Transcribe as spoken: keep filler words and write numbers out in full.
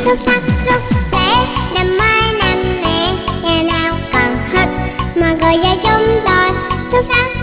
xuất sắc rất sẽ năm mai năm mẹ, nhà nào cần hết mọi người ra chúng tôi xuất sắc.